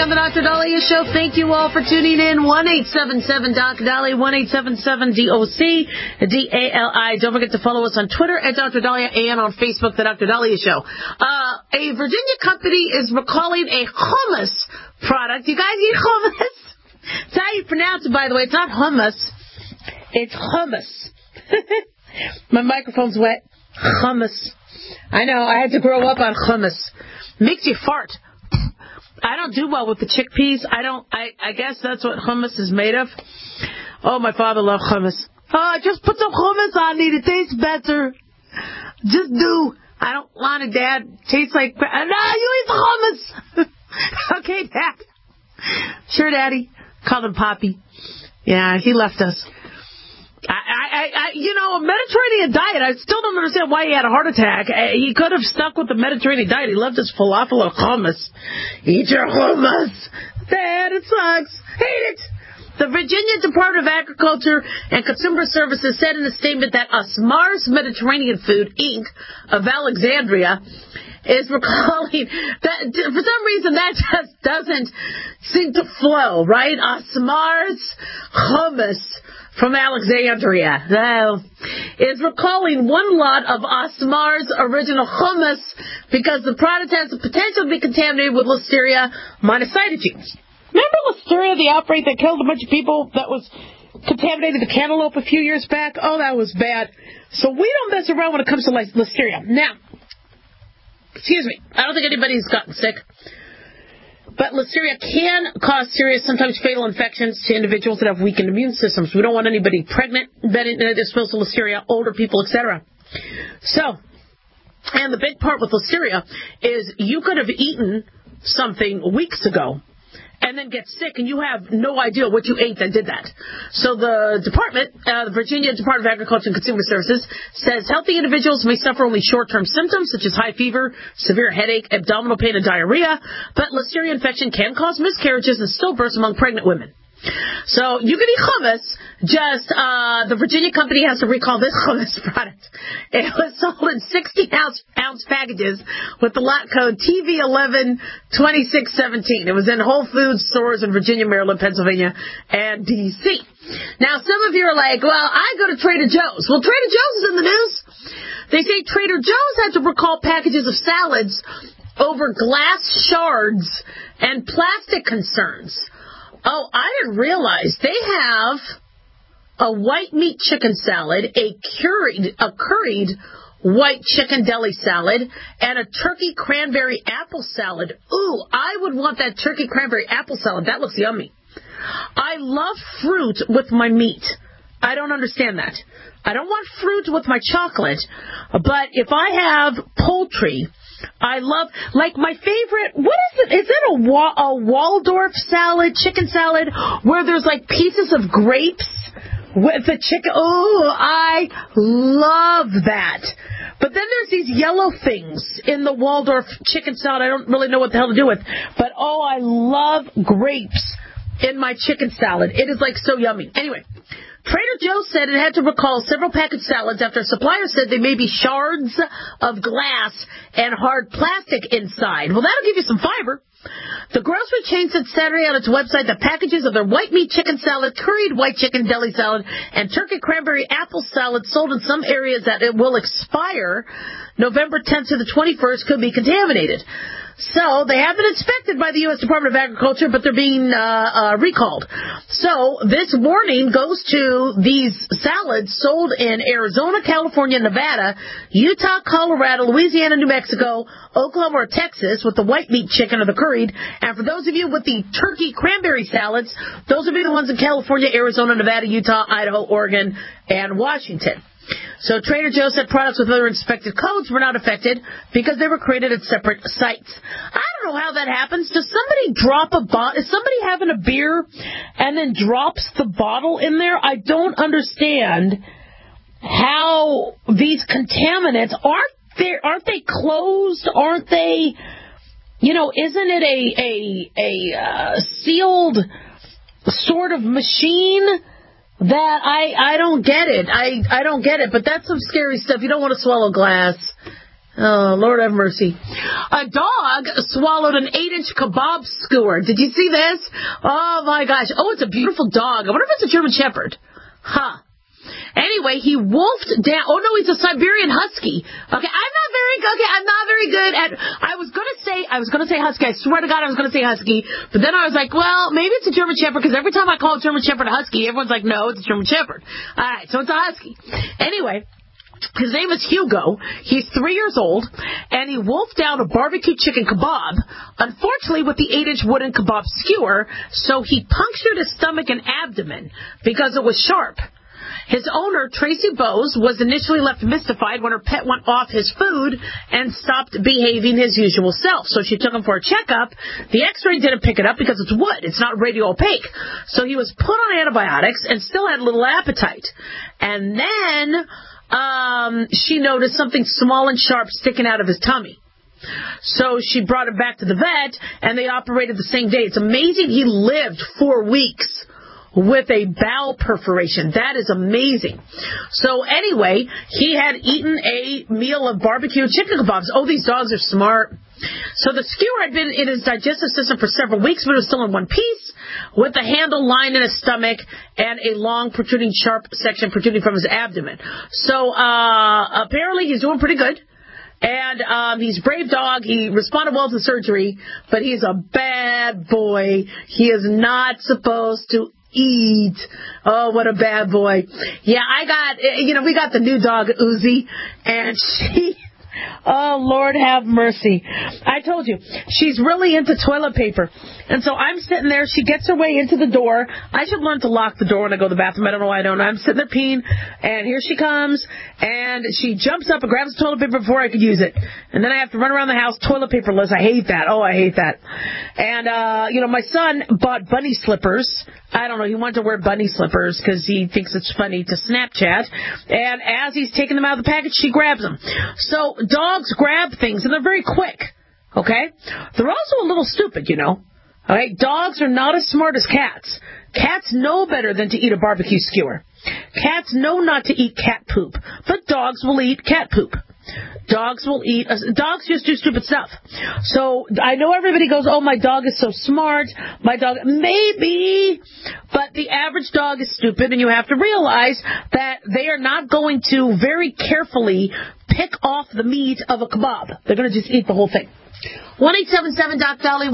D: on the Dr. Dahlia Show. Thank you all for tuning in. 1-877-DOC-DALI, 1-877-DOC-DALI. Don't forget to follow us on Twitter at Dr. Dahlia and on Facebook, the Dr. Dahlia Show. A Virginia company is recalling a hummus product. You guys eat hummus? That's how you pronounce it, by the way. It's not hummus. It's hummus. My microphone's wet. Hummus. I know. I had to grow up on hummus. Makes you fart. I don't do well with the chickpeas. I guess that's what hummus is made of. Oh, my father loved hummus. Oh, just put some hummus on it. It tastes better. Just do. I don't want it, Dad. Tastes like... No, you eat the hummus. Okay, Dad. Sure, Daddy. Called him Poppy. Yeah, he left us. A Mediterranean diet, I still don't understand why he had a heart attack. He could have stuck with the Mediterranean diet. He loved his falafel or hummus. Eat your hummus. Dad, it sucks. Hate it. The Virginia Department of Agriculture and Consumer Services said in a statement that Asmar's Mediterranean Food, Inc. of Alexandria is recalling that for some reason that just doesn't seem to flow, right? Asmar's hummus from Alexandria is recalling one lot of Asmar's original hummus because the product has the potential to be contaminated with Listeria monocytogenes. Remember Listeria, the outbreak that killed a bunch of people that was contaminated the cantaloupe a few years back? Oh, that was bad. So we don't mess around when it comes to Listeria. Now, excuse me, I don't think anybody's gotten sick. But Listeria can cause serious, sometimes fatal infections to individuals that have weakened immune systems. We don't want anybody pregnant that is exposed to Listeria, older people, etc. So, and the big part with Listeria is you could have eaten something weeks ago and then get sick, and you have no idea what you ate that did that. So the department, the Virginia Department of Agriculture and Consumer Services, says healthy individuals may suffer only short-term symptoms, such as high fever, severe headache, abdominal pain, and diarrhea, but Listeria infection can cause miscarriages and stillbirths among pregnant women. So you can eat hummus, just the Virginia company has to recall this hummus product. It was sold in 60-ounce packages with the lot code TV112617. It was in Whole Foods stores in Virginia, Maryland, Pennsylvania, and D.C. Now, some of you are like, well, I go to Trader Joe's. Well, Trader Joe's is in the news. They say Trader Joe's had to recall packages of salads over glass shards and plastic concerns. Oh, I didn't realize they have a white meat chicken salad, a curried white chicken deli salad, and a turkey cranberry apple salad. Ooh, I would want that turkey cranberry apple salad. That looks yummy. I love fruit with my meat. I don't understand that. I don't want fruit with my chocolate, but if I have poultry, I love, like my favorite, what is it? Is it a Waldorf salad, chicken salad, where there's like pieces of grapes with the chicken? Oh, I love that. But then there's these yellow things in the Waldorf chicken salad. I don't really know what the hell to do with. But, oh, I love grapes in my chicken salad. It is like so yummy. Anyway, Trader Joe's said it had to recall several packaged salads after suppliers said they may be shards of glass and hard plastic inside. Well, that'll give you some fiber. The grocery chain said Saturday on its website that packages of their white meat chicken salad, curried white chicken deli salad, and turkey cranberry apple salad sold in some areas that it will expire November 10th to the 21st could be contaminated. So they have been inspected by the U.S. Department of Agriculture, but they're being recalled. So this warning goes to these salads sold in Arizona, California, Nevada, Utah, Colorado, Louisiana, New Mexico, Oklahoma, or Texas with the white meat chicken or the curried. And for those of you with the turkey cranberry salads, those will be the ones in California, Arizona, Nevada, Utah, Idaho, Oregon, and Washington. So Trader Joe said products with other inspected codes were not affected because they were created at separate sites. I don't know how that happens. Does somebody drop a bottle? Is somebody having a beer and then drops the bottle in there? I don't understand how these contaminants aren't they closed? Aren't they? You know, isn't it a sealed sort of machine? That I don't get it. I don't get it, but that's some scary stuff. You don't want to swallow glass. Oh, Lord have mercy. A dog swallowed an 8-inch kebab skewer. Did you see this? Oh, my gosh. Oh, it's a beautiful dog. I wonder if it's a German Shepherd. Huh. Anyway, he wolfed down. Oh, no, he's a Siberian Husky. Okay, I'm not very good at. I was gonna say Husky. I swear to God, I was gonna say Husky. But then I was like, well, maybe it's a German Shepherd, because every time I call a German Shepherd a Husky, everyone's like, no, it's a German Shepherd. All right, so it's a Husky. Anyway, his name is Hugo. He's 3 years old, and he wolfed down a barbecue chicken kebab, unfortunately with the 8-inch wooden kebab skewer, so he punctured his stomach and abdomen because it was sharp. His owner, Tracy Bowes, was initially left mystified when her pet went off his food and stopped behaving his usual self. So she took him for a checkup. The x-ray didn't pick it up because it's wood. It's not radio opaque. So he was put on antibiotics and still had little appetite. And then she noticed something small and sharp sticking out of his tummy. So she brought him back to the vet, and they operated the same day. It's amazing he lived 4 weeks with a bowel perforation. That is amazing. So anyway, he had eaten a meal of barbecue chicken kebabs. Oh, these dogs are smart. So the skewer had been in his digestive system for several weeks, but it was still in one piece, with the handle lying in his stomach and a long, protruding, sharp section protruding from his abdomen. So apparently he's doing pretty good. And he's a brave dog. He responded well to the surgery, but he's a bad boy. He is not supposed to eat. Oh, what a bad boy. Yeah, we got the new dog, Uzi, and oh, Lord have mercy. I told you, she's really into toilet paper. And so I'm sitting there. She gets her way into the door. I should learn to lock the door when I go to the bathroom. I don't know why I don't. I'm sitting there peeing, and here she comes, and she jumps up and grabs the toilet paper before I could use it. And then I have to run around the house toilet paperless. I hate that. Oh, I hate that. And, my son bought bunny slippers. I don't know. He wanted to wear bunny slippers because he thinks it's funny to Snapchat. And as he's taking them out of the package, she grabs them. So dogs grab things, and they're very quick. Okay? They're also a little stupid, All right? Dogs are not as smart as cats. Cats know better than to eat a barbecue skewer. Cats know not to eat cat poop, but dogs will eat cat poop. Dogs just do stupid stuff. So I know everybody goes, oh, my dog is so smart. My dog, maybe, but the average dog is stupid, and you have to realize that they are not going to very carefully pick off the meat of a kebab. They're going to just eat the whole thing. 1-877-DOC-DALI,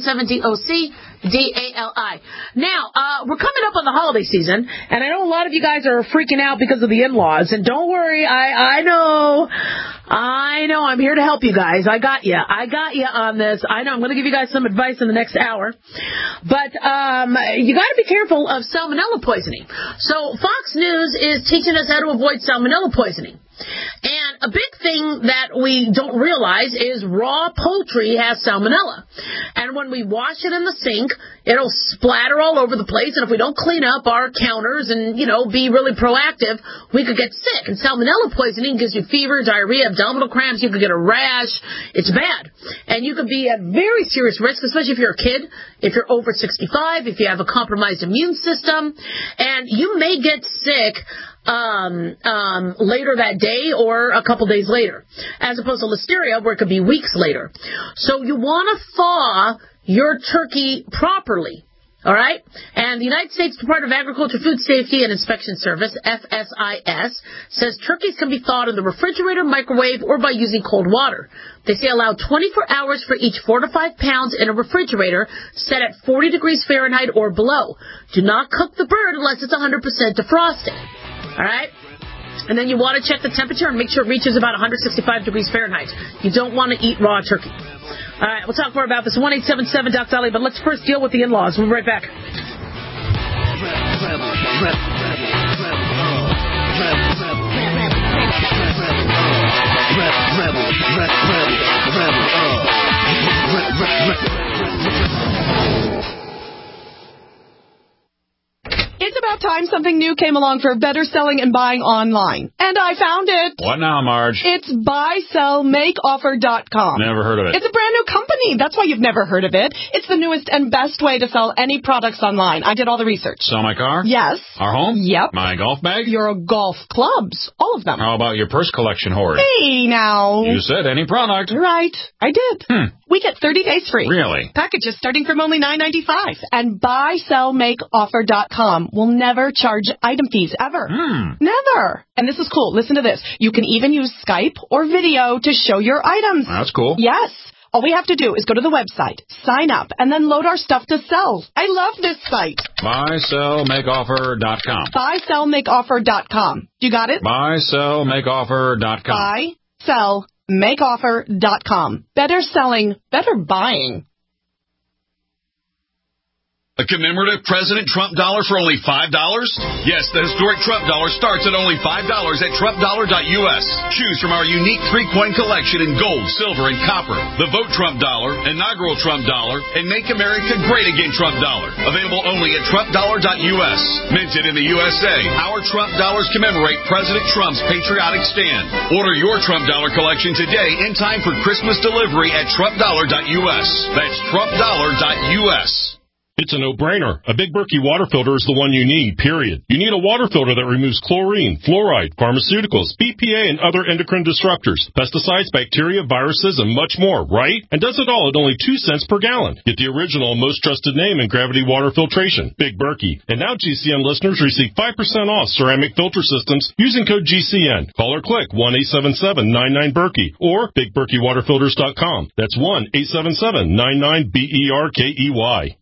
D: 1-877-DOC-DALI. Now, we're coming up on the holiday season, and I know a lot of you guys are freaking out because of the in-laws, and don't worry, I know, I'm here to help you guys. I got you on this. I know, I'm going to give you guys some advice in the next hour, but you got to be careful of salmonella poisoning. So Fox News is teaching us how to avoid salmonella poisoning. And a big thing that we don't realize is raw poultry has salmonella. And when we wash it in the sink, it'll splatter all over the place. And if we don't clean up our counters and, be really proactive, we could get sick. And salmonella poisoning gives you fever, diarrhea, abdominal cramps. You could get a rash. It's bad. And you could be at very serious risk, especially if you're a kid, if you're over 65, if you have a compromised immune system. And you may get sick later that day or a couple days later, as opposed to listeria, where it could be weeks later. So you want to thaw your turkey properly. All right? And the United States Department of Agriculture, Food Safety, and Inspection Service, FSIS, says turkeys can be thawed in the refrigerator, microwave, or by using cold water. They say allow 24 hours for each 4 to 5 pounds in a refrigerator set at 40 degrees Fahrenheit or below. Do not cook the bird unless it's 100% defrosted. All right? And then you want to check the temperature and make sure it reaches about 165 degrees Fahrenheit. You don't want to eat raw turkey. All right, we'll talk more about this. 1-877-DOC-DALI, but let's first deal with the in-laws. We'll be right back. It's
B: about time something new came along for better selling and buying online. And I found it.
V: What now, Marge?
B: It's buysellmakeoffer.com.
V: Never heard of it.
B: It's a brand new company. That's why you've never heard of it. It's the newest and best way to sell any products online. I did all the research.
V: Sell my car?
B: Yes.
V: Our home?
B: Yep.
V: My golf bag?
B: Your golf clubs. All of them.
V: How about your purse collection hoard?
B: Hey, now.
V: You said any product.
B: Right. I did. We get 30 days free.
V: Really?
B: Packages starting from only $9.95. And buysellmakeoffer.com will never charge item fees ever. Never. And this is cool. Listen to this. You can even use Skype or video to show your items.
V: That's cool.
B: Yes. All we have to do is go to the website, sign up, and then load our stuff to sell. I love this site.
V: Buysellmakeoffer.com.
B: Buysellmakeoffer.com. You got it?
V: Buysellmakeoffer.com.
B: Buysellmakeoffer.com. Better selling, better buying.
W: A commemorative President Trump dollar for only $5? Yes, the historic Trump dollar starts at only $5 at TrumpDollar.us. Choose from our unique 3-coin collection in gold, silver, and copper. The Vote Trump dollar, inaugural Trump dollar, and Make America Great Again Trump dollar. Available only at TrumpDollar.us. Minted in the USA, our Trump dollars commemorate President Trump's patriotic stand. Order your Trump dollar collection today in time for Christmas delivery at TrumpDollar.us. That's TrumpDollar.us.
X: It's a no-brainer. A Big Berkey water filter is the one you need, period. You need a water filter that removes chlorine, fluoride, pharmaceuticals, BPA, and other endocrine disruptors, pesticides, bacteria, viruses, and much more, right? And does it all at only 2 cents per gallon. Get the original and most trusted name in gravity water filtration, Big Berkey. And now GCN listeners receive 5% off ceramic filter systems using code GCN. Call or click 1-877-99-BERKEY or BigBerkeyWaterFilters.com. That's 1-877-99-BERKEY.